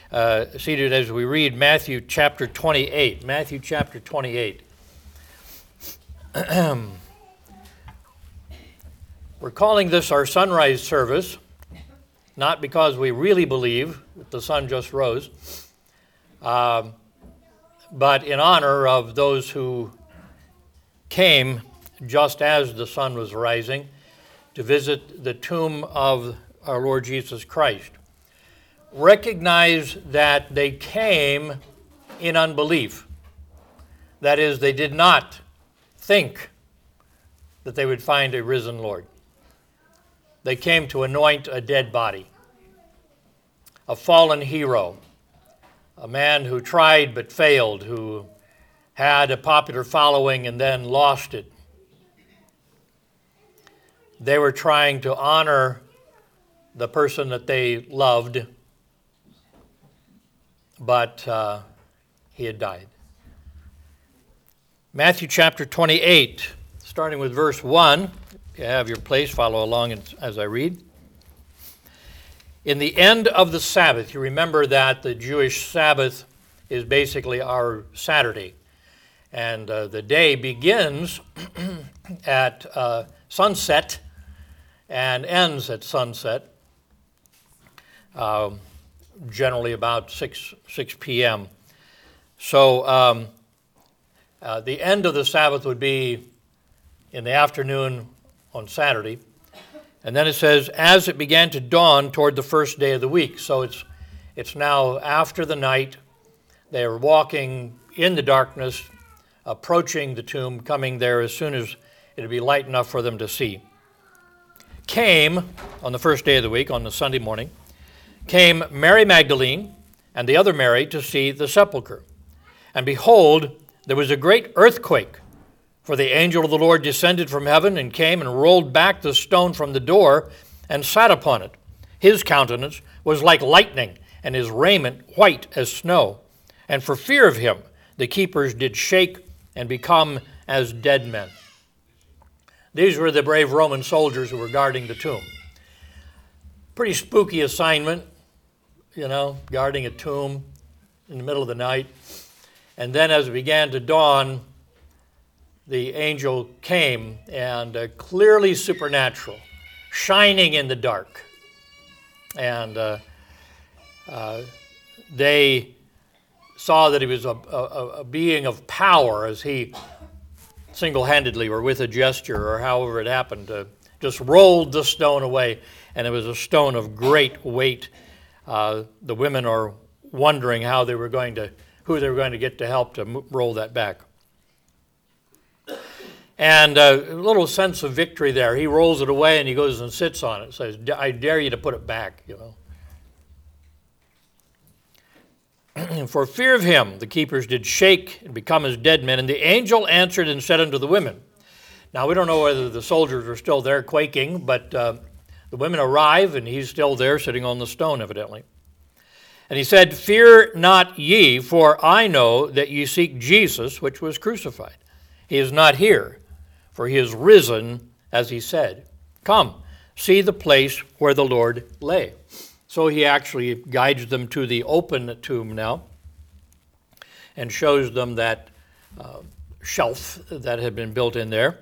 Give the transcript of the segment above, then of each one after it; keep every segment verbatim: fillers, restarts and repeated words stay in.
uh, seated as we read Matthew chapter twenty-eight. Matthew chapter twenty-eight. We're calling this our sunrise service, not because we really believe that the sun just rose, um, but in honor of those who came just as the sun was rising to visit the tomb of our Lord Jesus Christ. Recognize that they came in unbelief. That is, they did not think that they would find a risen Lord. They came to anoint a dead body, a fallen hero, a man who tried but failed, who had a popular following and then lost it. They were trying to honor the person that they loved, but uh, he had died. Matthew chapter twenty-eight, starting with verse one. If you have your place, follow along as I read. In the end of the Sabbath, you remember that the Jewish Sabbath is basically our Saturday. And uh, the day begins at uh, sunset and ends at sunset, uh, generally about six p.m. So um, uh, the end of the Sabbath would be in the afternoon on Saturday. And then it says, as it began to dawn toward the first day of the week. So it's it's now after the night. They are walking in the darkness, approaching the tomb, coming there as soon as it would be light enough for them to see. Came, on the first day of the week, on the Sunday morning, came Mary Magdalene and the other Mary to see the sepulchre. And behold, there was a great earthquake, for the angel of the Lord descended from heaven and came and rolled back the stone from the door and sat upon it. His countenance was like lightning, and his raiment white as snow. And for fear of him, the keepers did shake and become as dead men. These were the brave Roman soldiers who were guarding the tomb. Pretty spooky assignment, you know, guarding a tomb in the middle of the night. And then as it began to dawn, the angel came, and uh, clearly supernatural, shining in the dark. And uh, uh, they saw that he was a, a, a being of power as he single-handedly or with a gesture or however it happened, uh, just rolled the stone away, and it was a stone of great weight. Uh, the women are wondering how they were going to, who they were going to get to help to m- roll that back. And uh, a little sense of victory there. He rolls it away and he goes and sits on it. Says, I dare you to put it back, you know. For fear of him, the keepers did shake and become as dead men. And the angel answered and said unto the women. Now, we don't know whether the soldiers are still there quaking, but uh, the women arrive and he's still there sitting on the stone, evidently. And he said, fear not ye, for I know that ye seek Jesus, which was crucified. He is not here, for he is risen, as he said. Come, see the place where the Lord lay. So he actually guides them to the open tomb now and shows them that uh, shelf that had been built in there.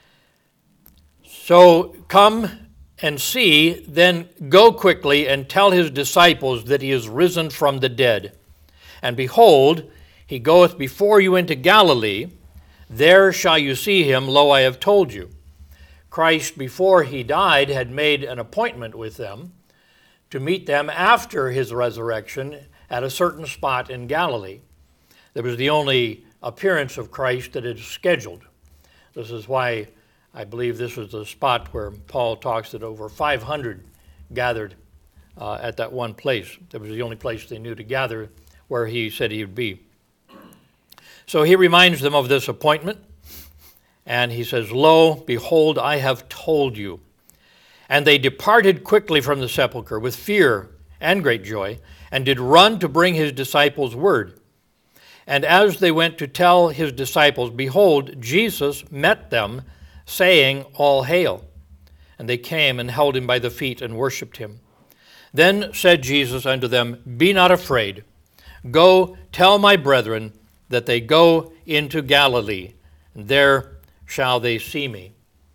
So come and see, then go quickly and tell his disciples that he is risen from the dead. And behold, he goeth before you into Galilee. There shall you see him, lo, I have told you. Christ, before he died, had made an appointment with them to meet them after his resurrection at a certain spot in Galilee. That was the only appearance of Christ that is scheduled. This is why I believe this was the spot where Paul talks that over five hundred gathered uh, at that one place. That was the only place they knew to gather where he said he would be. So he reminds them of this appointment, and he says, lo, behold, I have told you. And they departed quickly from the sepulchre with fear and great joy, and did run to bring his disciples word. And as they went to tell his disciples, behold, Jesus met them, saying, all hail. And they came and held him by the feet and worshipped him. Then said Jesus unto them, Be not afraid. Go tell my brethren that they go into Galilee, and there shall they see me.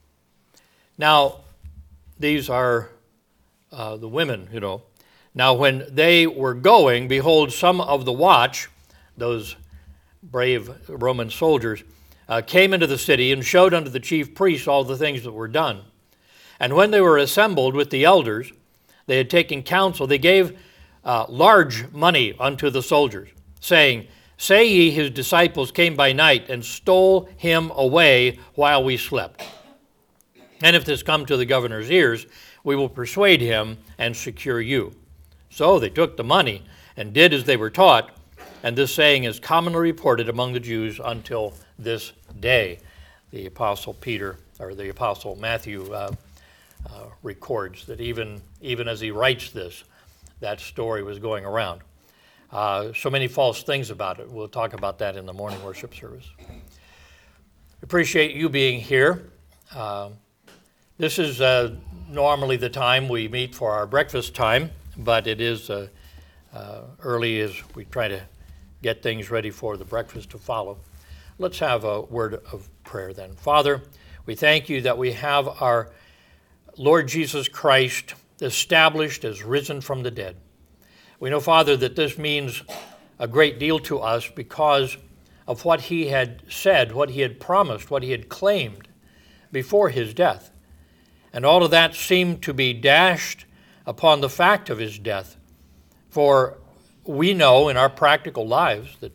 Now, these are uh, the women, you know. Now, when they were going, behold, some of the watch, those brave Roman soldiers, uh, came into the city and showed unto the chief priests all the things that were done. And when they were assembled with the elders, they had taken counsel, they gave uh, large money unto the soldiers, saying, Say ye, his disciples came by night and stole him away while we slept. And if this come to the governor's ears, we will persuade him and secure you. So they took the money and did as they were taught, and this saying is commonly reported among the Jews until this day. The Apostle Peter, or the Apostle Matthew, uh, uh, records that even, even as he writes this, that story was going around. Uh, so many false things about it. We'll talk about that in the morning worship service. Appreciate you being here. Uh, this is uh, normally the time we meet for our breakfast time, but it is uh, uh, early as we try to get things ready for the breakfast to follow. Let's have a word of prayer then. Father, we thank you that we have our Lord Jesus Christ established as risen from the dead. We know, Father, that this means a great deal to us because of what he had said, what he had promised, what he had claimed before his death. And all of that seemed to be dashed upon the fact of his death. For we know in our practical lives that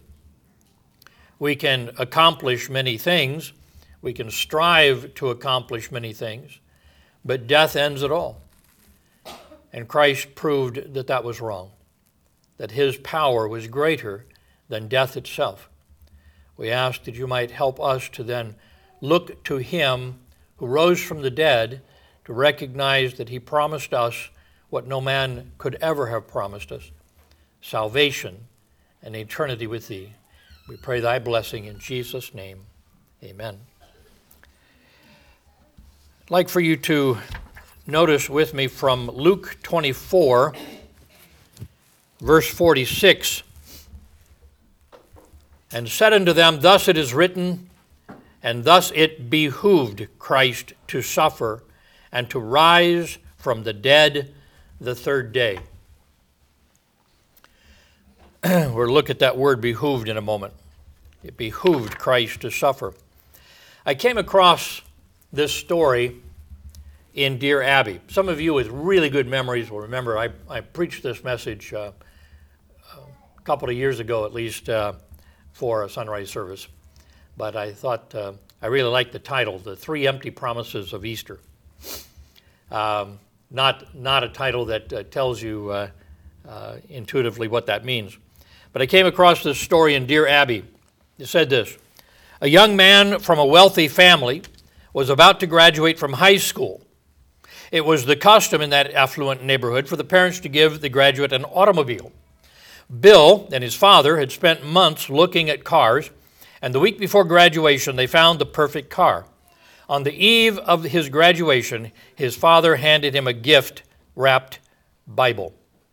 we can accomplish many things, we can strive to accomplish many things, but death ends it all. And Christ proved that that was wrong, that his power was greater than death itself. We ask that you might help us to then look to him who rose from the dead, to recognize that he promised us what no man could ever have promised us, salvation and eternity with thee. We pray thy blessing in Jesus' name. Amen. I'd like for you to notice with me from Luke twenty-four, verse forty-six. And said unto them, Thus it is written, and thus it behooved Christ to suffer and to rise from the dead the third day. We'll look at that word behooved in a moment. It behooved Christ to suffer. I came across this story in Deer Abbey. Some of you with really good memories will remember I, I preached this message uh, a couple of years ago at least uh, for a sunrise service. But I thought uh, I really liked the title, The Three Empty Promises of Easter. Um, not, not a title that uh, tells you uh, uh, intuitively what that means. But I came across this story in Deer Abbey. It said this: a young man from a wealthy family was about to graduate from high school. It was the custom in that affluent neighborhood for the parents to give the graduate an automobile. Bill and his father had spent months looking at cars, and the week before graduation, they found the perfect car. On the eve of his graduation, his father handed him a gift-wrapped Bible.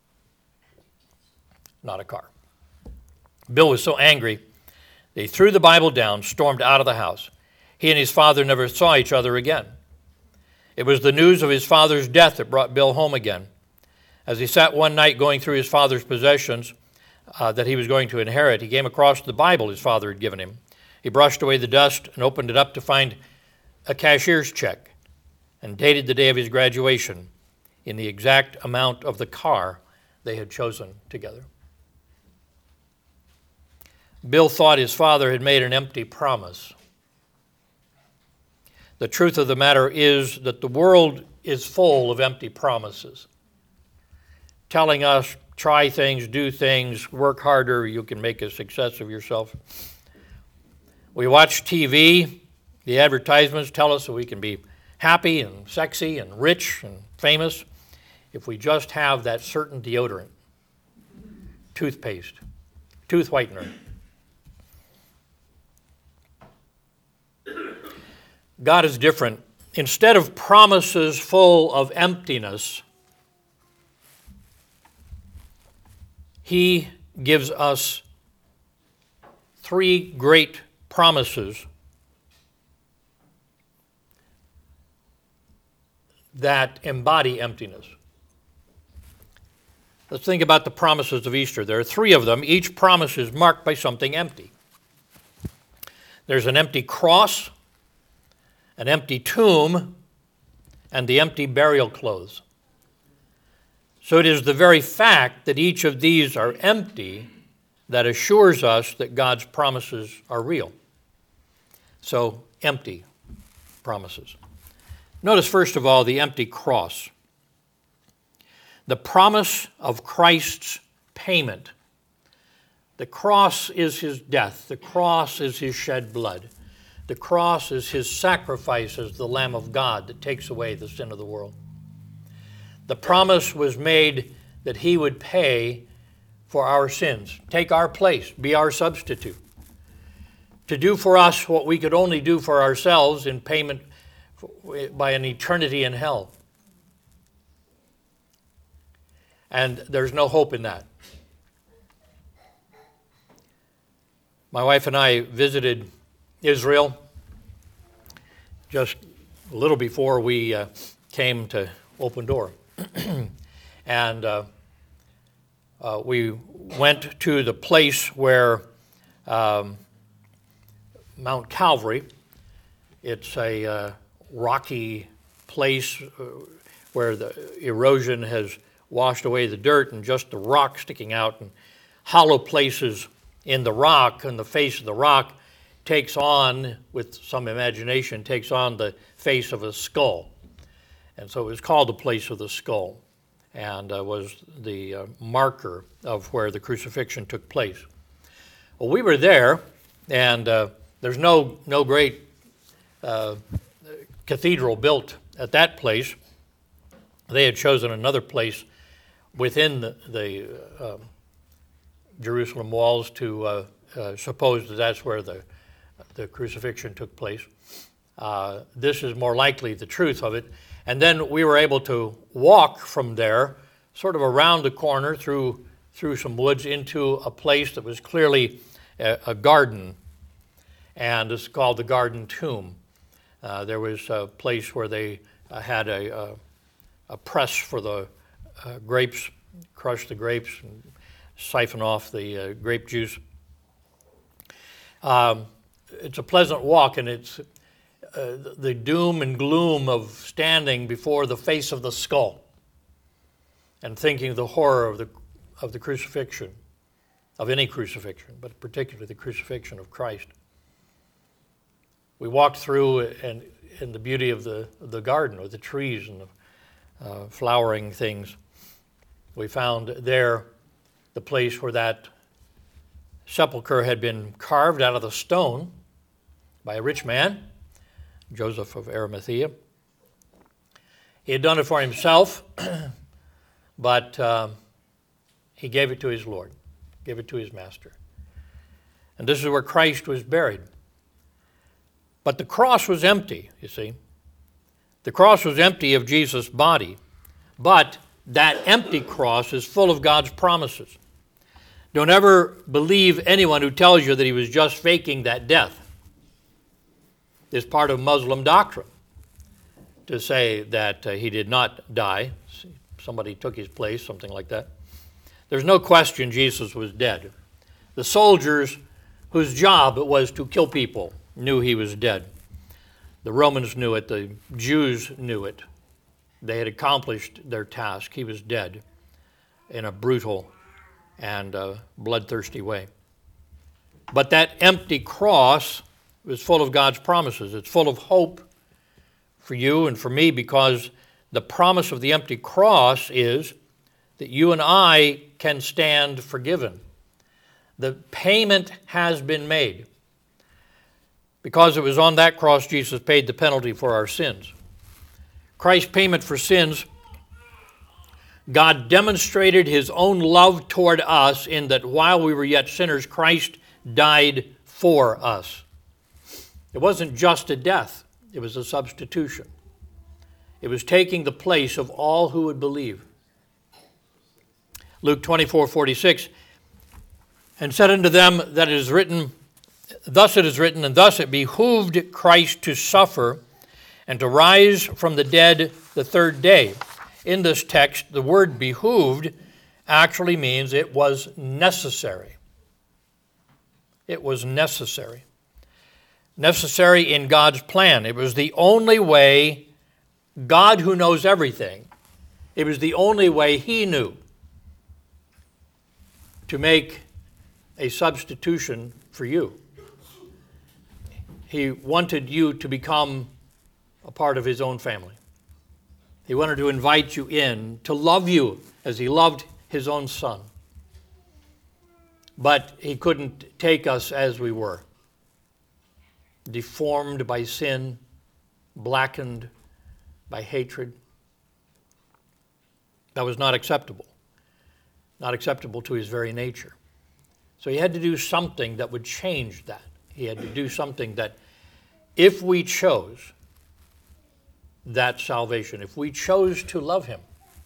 Not a car. Bill was so angry, they threw the Bible down, stormed out of the house. He and his father never saw each other again. It was the news of his father's death that brought Bill home again. As he sat one night going through his father's possessions uh, that he was going to inherit, he came across the Bible his father had given him. He brushed away the dust and opened it up to find a cashier's check and dated the day of his graduation in the exact amount of the car they had chosen together. Bill thought his father had made an empty promise. The truth of the matter is that the world is full of empty promises, telling us, try things, do things, work harder, you can make a success of yourself. We watch T V. The advertisements tell us that we can be happy and sexy and rich and famous if we just have that certain deodorant, toothpaste, tooth whitener. God is different. Instead of promises full of emptiness, he gives us three great promises that embody emptiness. Let's think about the promises of Easter. There are three of them. Each promise is marked by something empty. There's an empty cross, an empty tomb, and the empty burial clothes. So it is the very fact that each of these are empty that assures us that God's promises are real. So, empty promises. Notice, first of all, the empty cross. The promise of Christ's payment. The cross is his death. The cross is his shed blood. The cross is his sacrifice as the Lamb of God that takes away the sin of the world. The promise was made that he would pay for our sins, take our place, be our substitute, to do for us what we could only do for ourselves in payment by an eternity in hell. And there's no hope in that. My wife and I visited Israel just a little before we uh, came to Open Door. and uh, uh, we went to the place where um, Mount Calvary, it's a uh, rocky place uh, where the erosion has washed away the dirt and just the rock sticking out, and hollow places in the rock, and the face of the rock takes on, with some imagination, takes on the face of a skull. And so it was called the place of the skull, and uh, was the uh, marker of where the crucifixion took place. Well, we were there, and uh, there's no, no great uh, cathedral built at that place. They had chosen another place within the, the uh, Jerusalem walls to uh, uh, suppose that that's where the, the crucifixion took place. Uh, this is more likely the truth of it. And then we were able to walk from there, sort of around the corner through through some woods into a place that was clearly a, a garden, and it's called the Garden Tomb. Uh, there was a place where they uh, had a, a, a press for the uh, grapes, crush the grapes and siphon off the uh, grape juice. Um, it's a pleasant walk, and it's Uh, the doom and gloom of standing before the face of the skull and thinking of the horror of the of the crucifixion, of any crucifixion, but particularly the crucifixion of Christ. We walked through and in the beauty of the of the garden with the trees and the uh, flowering things. We found there the place where that sepulcher had been carved out of the stone by a rich man, Joseph of Arimathea. He had done it for himself, but um, he gave it to his Lord, gave it to his master. And this is where Christ was buried. But the cross was empty, you see. The cross was empty of Jesus' body, but that empty cross is full of God's promises. Don't ever believe anyone who tells you that he was just faking that death. It's part of Muslim doctrine to say that uh, he did not die. Somebody took his place, something like that. There's no question Jesus was dead. The soldiers whose job it was to kill people knew he was dead. The Romans knew it. The Jews knew it. They had accomplished their task. He was dead in a brutal and uh, bloodthirsty way. But that empty cross was full of God's promises. It's full of hope for you and for me, because the promise of the empty cross is that you and I can stand forgiven. The payment has been made. Because it was on that cross Jesus paid the penalty for our sins. Christ's payment for sins, God demonstrated his own love toward us in that while we were yet sinners, Christ died for us. It wasn't just a death, it was a substitution. It was taking the place of all who would believe. Luke twenty-four forty-six, And said unto them that it is written, thus it is written, and thus it behooved Christ to suffer and to rise from the dead the third day. In this text, the word behooved actually means it was necessary. It was necessary. Necessary in God's plan. It was the only way, God who knows everything, it was the only way he knew to make a substitution for you. He wanted you to become a part of his own family. He wanted to invite you in, to love you as he loved his own son. But he couldn't take us as we were, deformed by sin, blackened by hatred. That was not acceptable, not acceptable to his very nature. So he had to do something that would change that. He had to do something that, if we chose that salvation, if we chose to love him,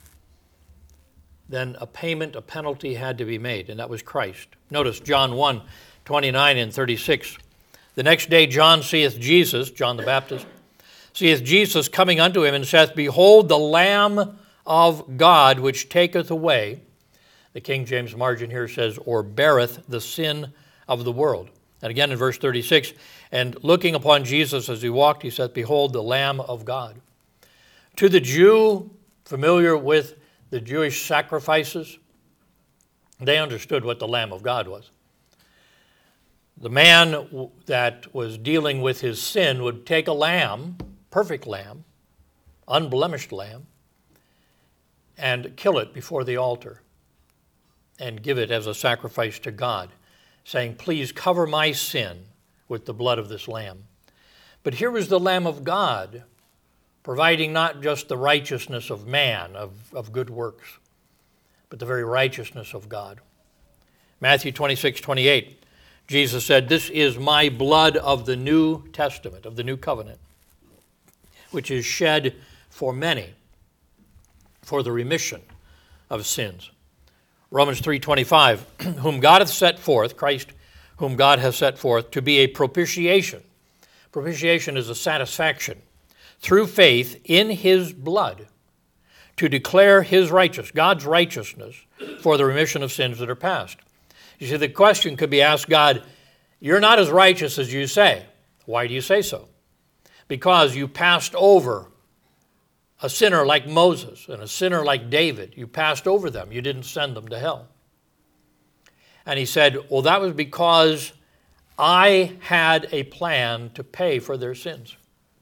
then a payment, a penalty had to be made, and that was Christ. Notice John one, twenty-nine and thirty-six. The next day John seeth Jesus, John the Baptist, seeth Jesus coming unto him, and saith, Behold the Lamb of God, which taketh away, the King James margin here says, or beareth the sin of the world. And again in verse thirty-six, and looking upon Jesus as he walked, he said, Behold the Lamb of God. To the Jew familiar with the Jewish sacrifices, they understood what the Lamb of God was. The man that was dealing with his sin would take a lamb, perfect lamb, unblemished lamb, and kill it before the altar and give it as a sacrifice to God, saying, Please cover my sin with the blood of this lamb. But here was the Lamb of God, providing not just the righteousness of man, of, of good works, but the very righteousness of God. Matthew twenty-six, twenty-eight, Jesus said, This is my blood of the New Testament, of the New Covenant, which is shed for many for the remission of sins. Romans three twenty-five, whom God hath set forth, Christ, whom God hath set forth, to be a propitiation. Propitiation is a satisfaction through faith in his blood, to declare his righteousness, God's righteousness, for the remission of sins that are past. You see, the question could be asked, God, you're not as righteous as you say. Why do you say so? Because you passed over a sinner like Moses and a sinner like David. You passed over them. You didn't send them to hell. And he said, well, that was because I had a plan to pay for their sins.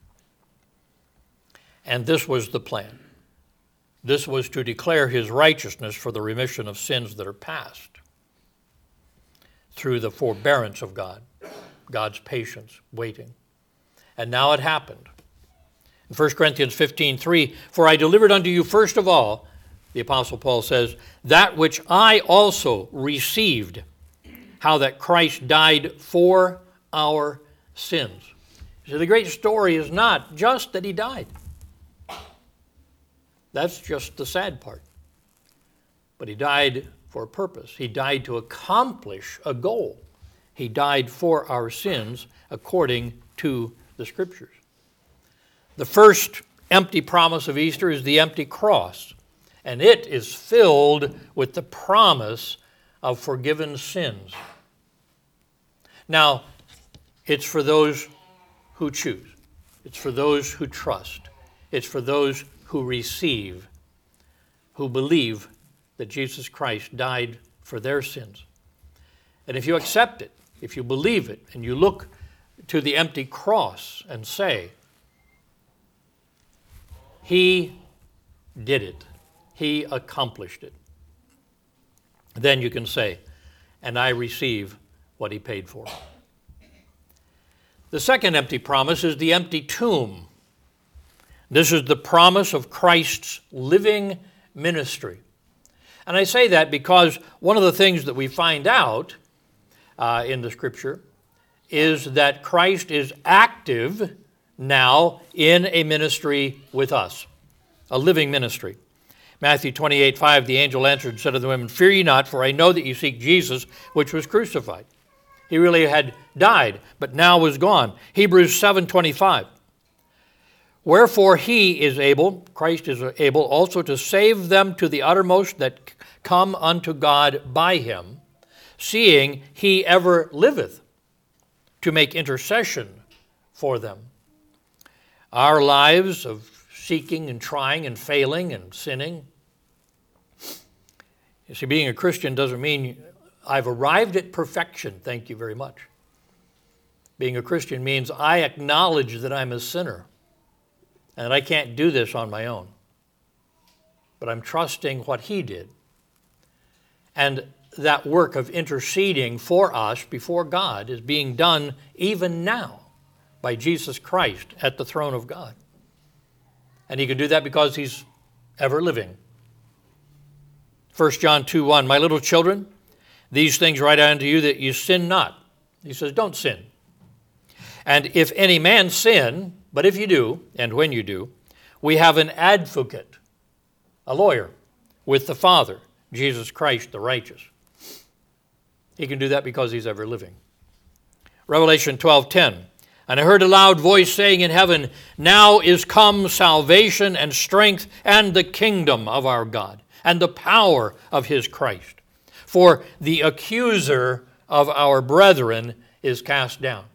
And this was the plan. This was to declare his righteousness for the remission of sins that are past through the forbearance of God, God's patience, waiting. And now it happened. In First Corinthians fifteen three, For I delivered unto you first of all, the Apostle Paul says, that which I also received, how that Christ died for our sins. So the great story is not just that he died. That's just the sad part. But he died for a purpose. He died to accomplish a goal. He died for our sins according to the Scriptures. The first empty promise of Easter is the empty cross, and it is filled with the promise of forgiven sins. Now, it's for those who choose. It's for those who trust. It's for those who receive, who believe that Jesus Christ died for their sins. And if you accept it, if you believe it, and you look to the empty cross and say, he did it, he accomplished it, then you can say, and I receive what he paid for. The second empty promise is the empty tomb. This is the promise of Christ's living ministry. And I say that because one of the things that we find out uh, in the Scripture is that Christ is active now in a ministry with us, a living ministry. Matthew twenty-eight five, the angel answered and said to the women, "Fear ye not, for I know that you seek Jesus, which was crucified." He really had died, but now was gone. Hebrews seven twenty-five. Wherefore he is able, Christ is able, also to save them to the uttermost that come unto God by him, seeing he ever liveth to make intercession for them. Our lives of seeking and trying and failing and sinning. You see, being a Christian doesn't mean I've arrived at perfection, thank you very much. Being a Christian means I acknowledge that I'm a sinner and I can't do this on my own. But I'm trusting what he did. And that work of interceding for us before God is being done even now by Jesus Christ at the throne of God. And he can do that because he's ever living. First John two one, my little children, these things write I unto you that you sin not. He says, don't sin. And if any man sin, but if you do, and when you do, we have an advocate, a lawyer, with the Father, Jesus Christ the righteous. He can do that because he's ever living. Revelation twelve ten, and I heard a loud voice saying in heaven, now is come salvation and strength and the kingdom of our God and the power of his Christ. For the accuser of our brethren is cast down.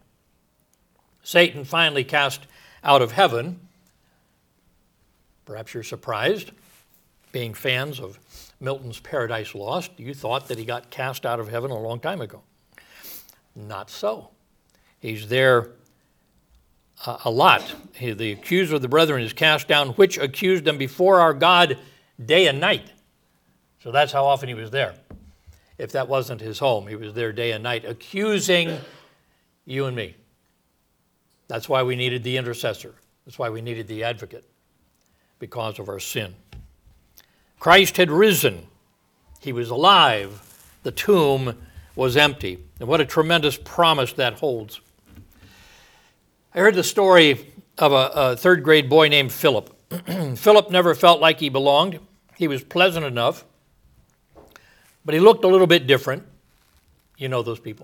Satan finally cast out of heaven. Perhaps you're surprised, being fans of Milton's Paradise Lost. You thought that he got cast out of heaven a long time ago. Not so. He's there uh, a lot. He, the accuser of the brethren is cast down, which accused them before our God day and night. So that's how often he was there. If that wasn't his home, he was there day and night, accusing you and me. That's why we needed the intercessor. That's why we needed the advocate, because of our sin. Christ had risen. He was alive. The tomb was empty. And what a tremendous promise that holds. I heard the story of a, a third grade boy named Philip. Philip never felt like he belonged. He was pleasant enough, but he looked a little bit different. You know those people.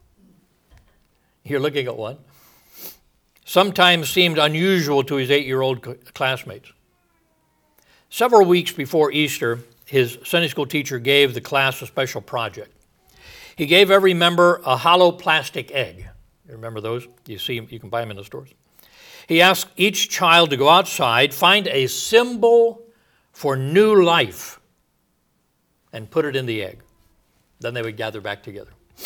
You're looking at one. Sometimes seemed unusual to his eight-year-old classmates. Several weeks before Easter, his Sunday school teacher gave the class a special project. He gave every member a hollow plastic egg. You remember those? You see them, you can buy them in the stores. He asked each child to go outside, find a symbol for new life, and put it in the egg. Then they would gather back together.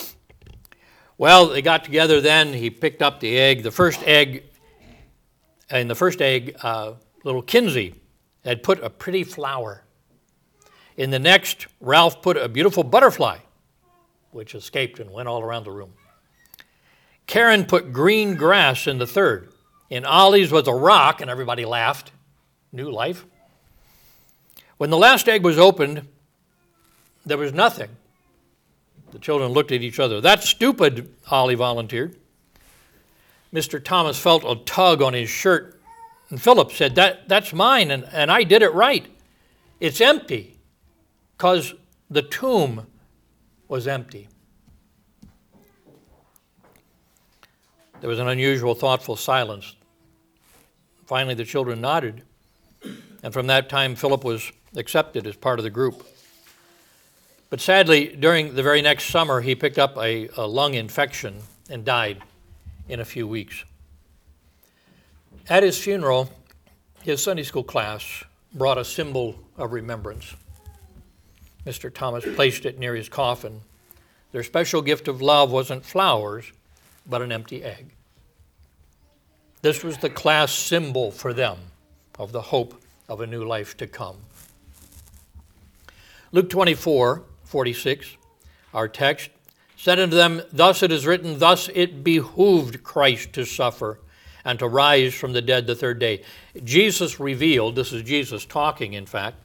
Well, they got together then. He picked up the egg. The first egg, in the first egg, uh, little Kinsey had put a pretty flower. In the next, Ralph put a beautiful butterfly, which escaped and went all around the room. Karen put green grass in the third. In Ollie's was a rock, and everybody laughed. New life. When the last egg was opened, there was nothing. The children looked at each other. That's stupid, Ollie volunteered. Mister Thomas felt a tug on his shirt, and Philip said, that, that's mine, and, and I did it right. It's empty, because the tomb was empty. There was an unusual, thoughtful silence. Finally, the children nodded, and from that time, Philip was accepted as part of the group. But sadly, during the very next summer, he picked up a, a lung infection and died in a few weeks. At his funeral, his Sunday school class brought a symbol of remembrance. Mister Thomas placed it near his coffin. Their special gift of love wasn't flowers, but an empty egg. This was the class symbol for them of the hope of a new life to come. Luke twenty-four, forty-six, our text, said unto them, thus it is written, thus it behooved Christ to suffer and to rise from the dead the third day. Jesus revealed, this is Jesus talking in fact,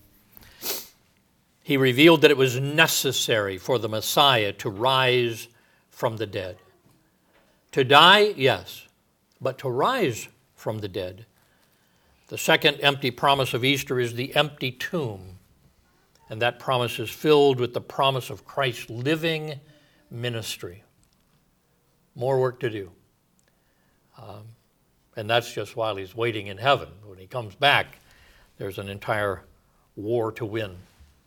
he revealed that it was necessary for the Messiah to rise from the dead. To die, yes, but to rise from the dead. The second empty promise of Easter is the empty tomb. And that promise is filled with the promise of Christ's living ministry. More work to do. Um, and that's just while he's waiting in heaven. When he comes back, there's an entire war to win.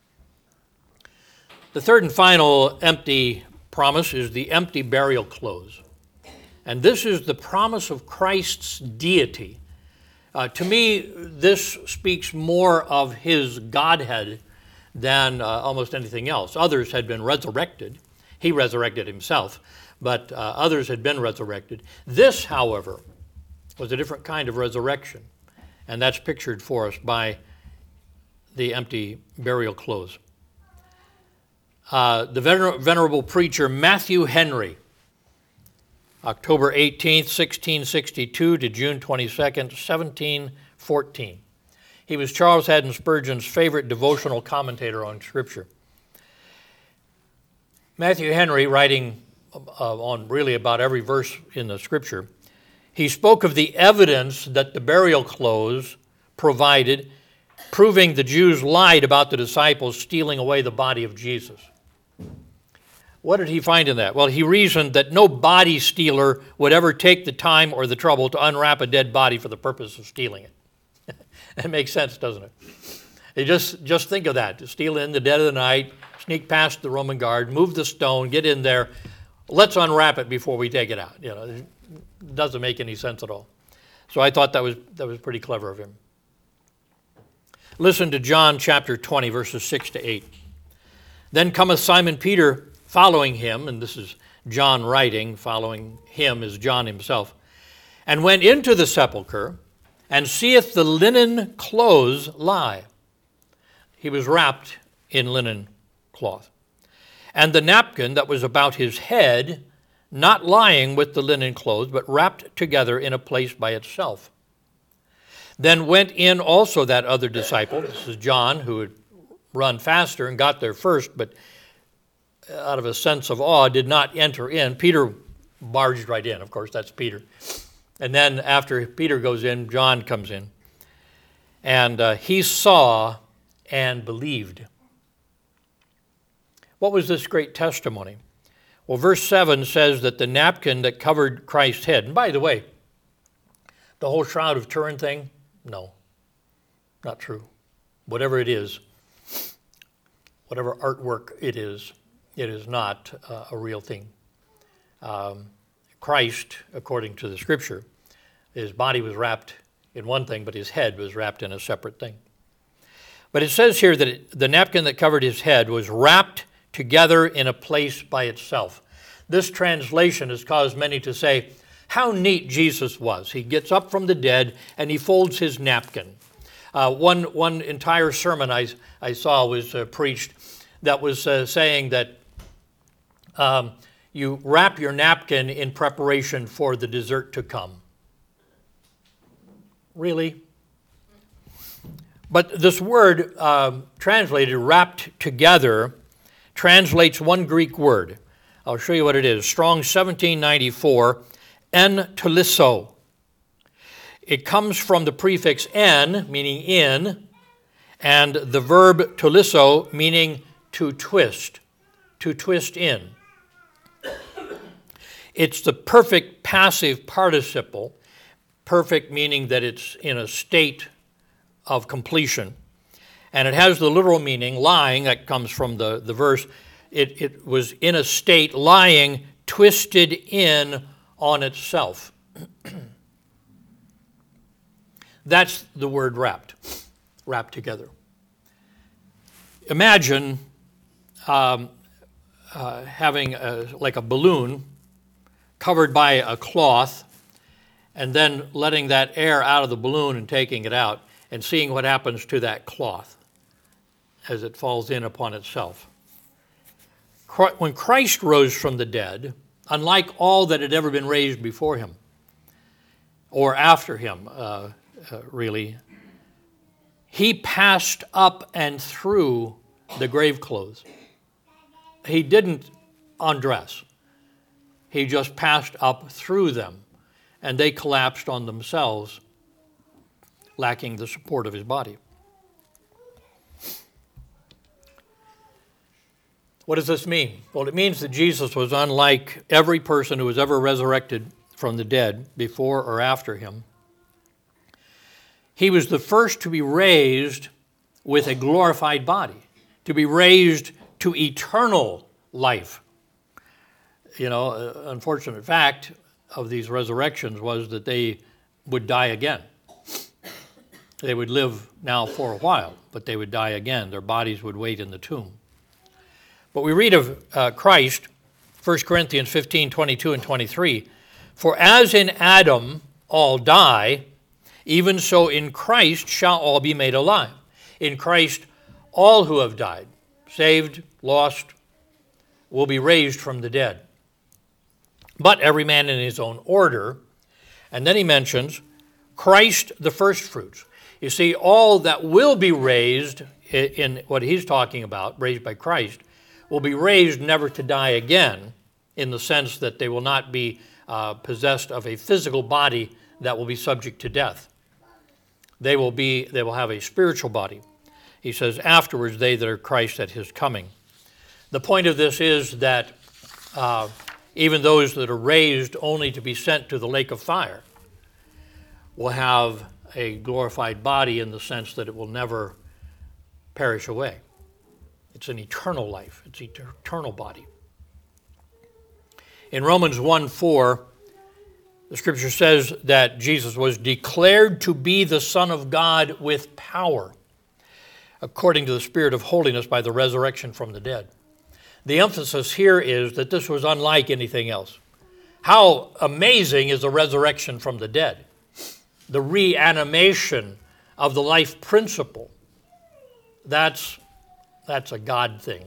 The third and final empty promise is the empty burial clothes. And this is the promise of Christ's deity. Uh, to me, this speaks more of his Godhead than uh, almost anything else. Others had been resurrected. He resurrected himself, but uh, others had been resurrected. This, however, was a different kind of resurrection, and that's pictured for us by the empty burial clothes. Uh, the vener- venerable preacher Matthew Henry, October eighteenth, sixteen sixty-two to June twenty-second, seventeen fourteen. He was Charles Haddon Spurgeon's favorite devotional commentator on Scripture. Matthew Henry, writing uh, on really about every verse in the Scripture, he spoke of the evidence that the burial clothes provided, proving the Jews lied about the disciples stealing away the body of Jesus. What did he find in that? Well, he reasoned that no body stealer would ever take the time or the trouble to unwrap a dead body for the purpose of stealing it. It makes sense, doesn't it? You just, just think of that. To steal in the dead of the night, sneak past the Roman guard, move the stone, get in there. Let's unwrap it before we take it out. You know, it doesn't make any sense at all. So I thought that was, that was pretty clever of him. Listen to John chapter twenty, verses six to eight. Then cometh Simon Peter following him, and this is John writing, following him is John himself, and went into the sepulchre, and seeth the linen clothes lie. He was wrapped in linen cloth. And the napkin that was about his head, not lying with the linen clothes, but wrapped together in a place by itself. Then went in also that other disciple, this is John, who had run faster and got there first, but out of a sense of awe did not enter in. Peter barged right in. Of course, that's Peter. And then after Peter goes in, John comes in. And uh, he saw and believed. What was this great testimony? Well, verse seven says that the napkin that covered Christ's head, and by the way, the whole Shroud of Turin thing, no, not true. Whatever it is, whatever artwork it is, it is not uh, a real thing. Um, Christ, according to the Scripture, his body was wrapped in one thing, but his head was wrapped in a separate thing. But it says here that it, the napkin that covered his head was wrapped together in a place by itself. This translation has caused many to say, how neat Jesus was. He gets up from the dead and he folds his napkin. Uh, one, one entire sermon I, I saw was uh, preached that was uh, saying that um, you wrap your napkin in preparation for the dessert to come. Really? But this word um, translated wrapped together translates one Greek word. I'll show you what it is. Strong's seventeen ninety-four, en tolisso. It comes from the prefix en, meaning in, and the verb tolisso, meaning to twist, to twist in. It's the perfect passive participle, perfect meaning that it's in a state of completion. And it has the literal meaning, lying, that comes from the, the verse. It, it was in a state, lying, twisted in on itself. That's the word wrapped, wrapped together. Imagine um, uh, having a, like a balloon covered by a cloth and then letting that air out of the balloon and taking it out and seeing what happens to that cloth as it falls in upon itself. When Christ rose from the dead, unlike all that had ever been raised before him or after him, uh, uh, really, he passed up and through the grave clothes. He didn't undress. He just passed up through them, and they collapsed on themselves lacking the support of his body. What does this mean? Well, it means that Jesus was unlike every person who was ever resurrected from the dead, before or after him. He was the first to be raised with a glorified body, to be raised to eternal life. You know, uh, unfortunate fact of these resurrections was that they would die again. They would live now for a while, but they would die again. Their bodies would wait in the tomb. But we read of uh, Christ, First Corinthians fifteen, twenty-two and twenty-three, "For as in Adam all die, even so in Christ shall all be made alive." In Christ, all who have died, saved, lost, will be raised from the dead. But every man in his own order. And then he mentions Christ the firstfruits. You see, all that will be raised in what he's talking about, raised by Christ, will be raised never to die again, in the sense that they will not be uh, possessed of a physical body that will be subject to death. They will be, they will have a spiritual body. He says, afterwards, they that are Christ at his coming. The point of this is that uh, even those that are raised only to be sent to the lake of fire will have a glorified body, in the sense that it will never perish away. It's an eternal life. It's an eternal body. In Romans one four, the scripture says that Jesus was declared to be the Son of God with power, according to the Spirit of holiness, by the resurrection from the dead. The emphasis here is that this was unlike anything else. How amazing is the resurrection from the dead? The reanimation of the life principle. That's, that's a God thing.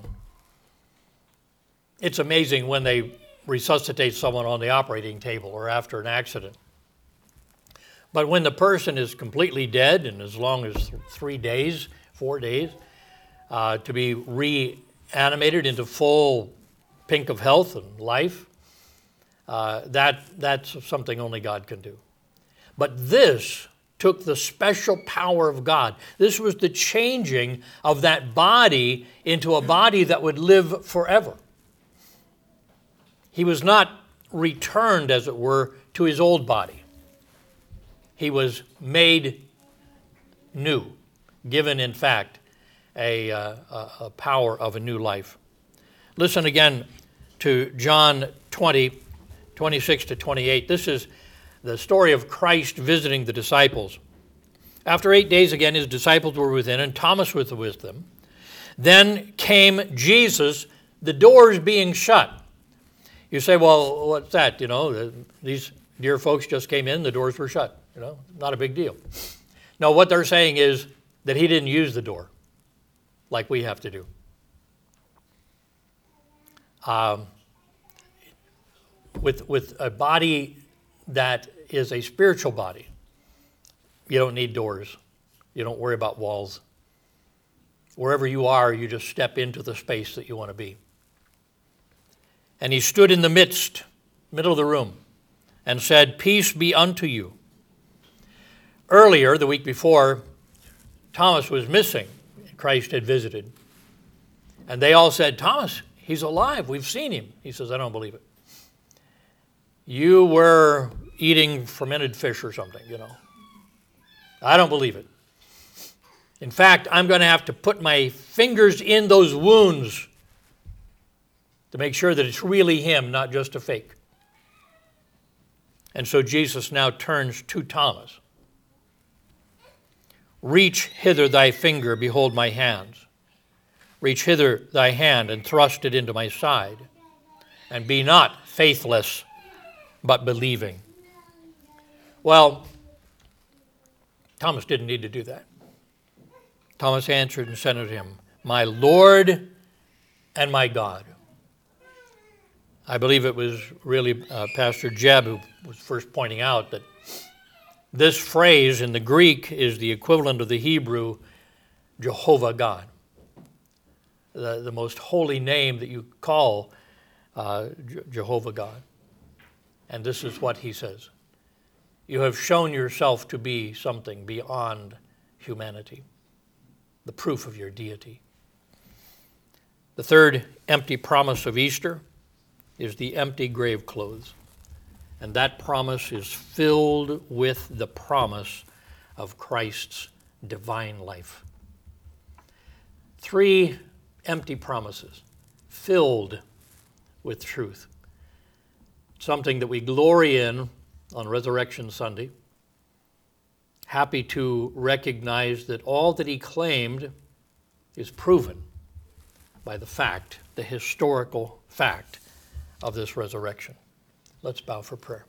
It's amazing when they resuscitate someone on the operating table or after an accident. But when the person is completely dead, and as long as three days, four days, uh, to be reanimated into full pink of health and life, uh, that, that's something only God can do. But this took the special power of God. This was the changing of that body into a body that would live forever. He was not returned, as it were, to his old body. He was made new, given, in fact, a, uh, a power of a new life. Listen again to John twenty, twenty-six to twenty-eight. This is the story of Christ visiting the disciples. After eight days again, his disciples were within, and Thomas was with them. Then came Jesus, the doors being shut. You say, well, what's that? You know, these dear folks just came in, the doors were shut. You know, not a big deal. No, what they're saying is that he didn't use the door like we have to do. Um, with, with a body that is a spiritual body, you don't need doors. You don't worry about walls. Wherever you are, you just step into the space that you want to be. And he stood in the midst, middle of the room, and said, "Peace be unto you." Earlier, the week before, Thomas was missing. Christ had visited. And they all said, "Thomas, he's alive. We've seen him." He says, "I don't believe it. You were eating fermented fish or something, you know. I don't believe it. In fact, I'm going to have to put my fingers in those wounds to make sure that it's really him, not just a fake." And so Jesus now turns to Thomas. "Reach hither thy finger, behold my hands. Reach hither thy hand and thrust it into my side. And be not faithless, but believing." Well, Thomas didn't need to do that. Thomas answered and said unto him, "My Lord and my God." I believe it was really uh, Pastor Jeb who was first pointing out that this phrase in the Greek is the equivalent of the Hebrew Jehovah God, the, the most holy name that you call uh, Jehovah God. And this is what he says. you have shown yourself to be something beyond humanity, the proof of your deity. The third empty promise of Easter is the empty grave clothes. And that promise is filled with the promise of Christ's divine life. Three empty promises filled with truth. Something that we glory in on Resurrection Sunday. Happy to recognize that all that he claimed is proven by the fact, the historical fact of this resurrection. Let's bow for prayer.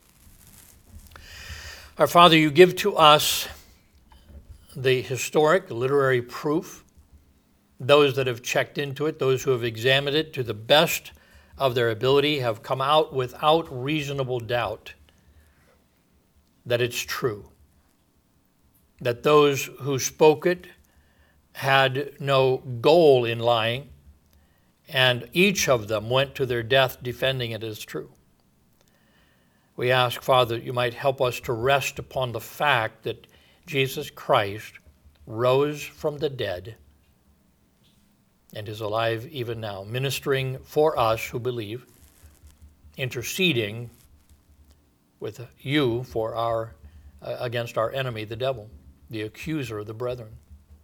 Our Father, you give to us the historic, literary proof, those that have checked into it, those who have examined it to the best of their ability have come out without reasonable doubt that it's true, that those who spoke it had no goal in lying, and each of them went to their death defending it as true. We ask, Father, that you might help us to rest upon the fact that Jesus Christ rose from the dead and is alive even now, ministering for us who believe, interceding with you for our uh, against our enemy, the devil, the accuser of the brethren.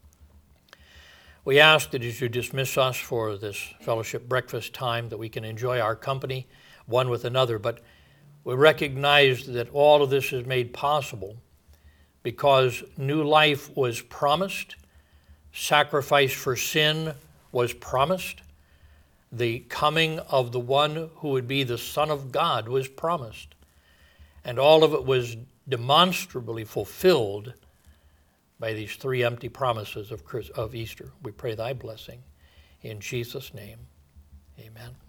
We ask that as you dismiss us for this fellowship breakfast time, that we can enjoy our company one with another, but we recognize that all of this is made possible because new life was promised, sacrifice for sin was promised, the coming of the one who would be the Son of God was promised, and all of it was demonstrably fulfilled by these three empty promises of, of Easter. We pray thy blessing in Jesus' name. Amen.